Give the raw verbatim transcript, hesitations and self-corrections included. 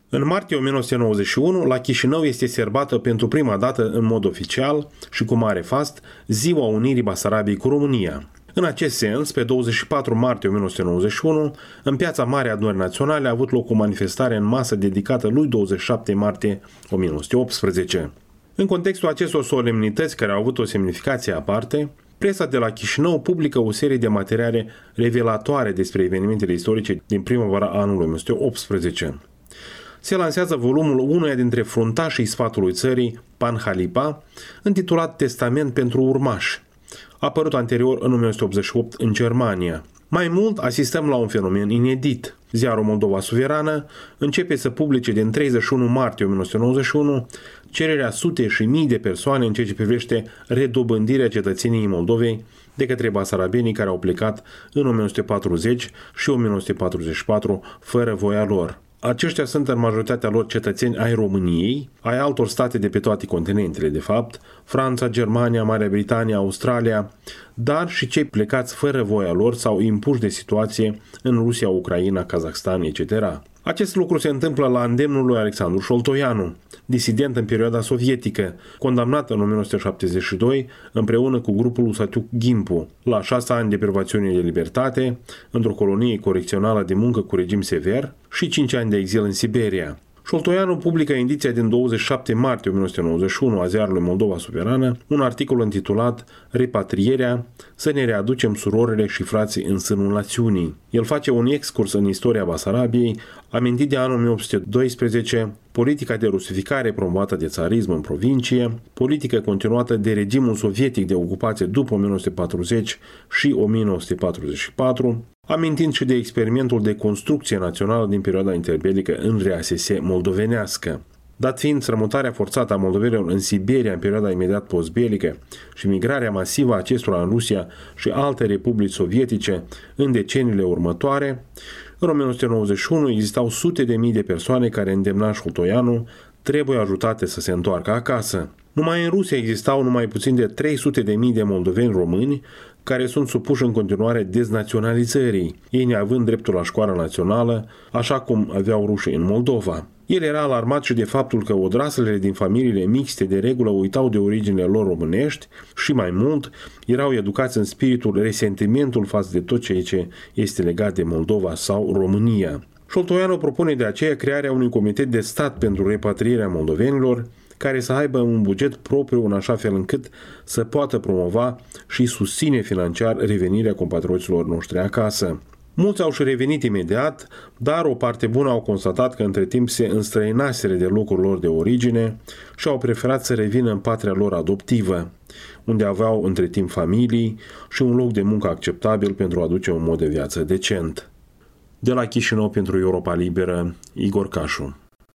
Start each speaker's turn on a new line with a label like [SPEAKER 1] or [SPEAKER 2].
[SPEAKER 1] În martie o mie nouă sute nouăzeci și unu, la Chișinău este sărbată pentru prima dată în mod oficial și cu mare fast Ziua Unirii Basarabiei cu România. În acest sens, pe douăzeci și patru martie o mie nouă sute nouăzeci și unu, în Piața Mare a Adunării Naționale a avut loc o manifestare în masă dedicată lui douăzeci și șapte martie o mie nouă sute optsprezece. În contextul acestor solemnități care au avut o semnificație aparte, presa de la Chișinău publică o serie de materiale revelatoare despre evenimentele istorice din primăvara anului o mie nouă sute optsprezece. Se lansează volumul unuia dintre fruntașii sfatului țării, Panhalipa, intitulat Testament pentru urmași, apărut anterior în o mie nouă sute optzeci și opt în Germania. Mai mult, asistăm la un fenomen inedit. Ziarul Moldova Suverană începe să publice din treizeci și unu martie o mie nouă sute nouăzeci și unu cererea sute și mii de persoane în ceea ce privește redobândirea cetățeniei Moldovei de către basarabenii care au plecat în o mie nouă sute patruzeci și o mie nouă sute patruzeci și patru fără voia lor. Aceștia sunt în majoritatea lor cetățeni ai României, ai altor state de pe toate continentele, de fapt, Franța, Germania, Marea Britanie, Australia, dar și cei plecați fără voia lor sau impuși de situație în Rusia, Ucraina, Kazakhstan, et cetera. Acest lucru se întâmplă la îndemnul lui Alexandru Șoltoianu, disident în perioada sovietică, condamnat în o mie nouă sute șaptezeci și doi împreună cu grupul Usatiuc Ghimpu la șase ani de privațiune de libertate într-o colonie corecțională de muncă cu regim sever și cinci ani de exil în Siberia. Șoltoianu publică în ediția din douăzeci și șapte martie o mie nouă sute nouăzeci și unu a ziarului Moldova Suverană un articol intitulat Repatrierea, să ne readucem surorile și frații în sânul națiunii. El face un excurs în istoria Basarabiei, amintit de anul o mie opt sute doisprezece, politica de rusificare promovată de țarism în provincie, politică continuată de regimul sovietic de ocupație după o mie nouă sute patruzeci și o mie nouă sute patruzeci și patru, amintind și de experimentul de construcție națională din perioada interbelică în R S S moldovenească. Dat fiind strămutarea forțată a moldovenilor în Siberia în perioada imediat postbelică și migrarea masivă a acestora în Rusia și alte republici sovietice în deceniile următoare, în o mie nouă sute nouăzeci și unu existau sute de mii de persoane care îndemna Șoltoianu trebuie ajutate să se întoarcă acasă. Numai în Rusia existau numai puțin de trei sute de mii de moldoveni români care sunt supuși în continuare deznaționalizării, ei neavând dreptul la școala națională, așa cum aveau rușii în Moldova. El era alarmat și de faptul că odraslele din familiile mixte de regulă uitau de originele lor românești și, mai mult, erau educați în spiritul resentimentul față de tot ceea ce este legat de Moldova sau România. Șoltoianu propune de aceea crearea unui comitet de stat pentru repatrierea moldovenilor, care să aibă un buget propriu în așa fel încât să poată promova și susține financiar revenirea compatrioților noștri acasă. Mulți au și revenit imediat, dar o parte bună au constatat că între timp se înstrăinaseră de locul lor de origine și au preferat să revină în patria lor adoptivă, unde aveau între timp familii și un loc de muncă acceptabil pentru a aduce un mod de viață decent. De la Chișinău pentru Europa Liberă, Igor Cașu.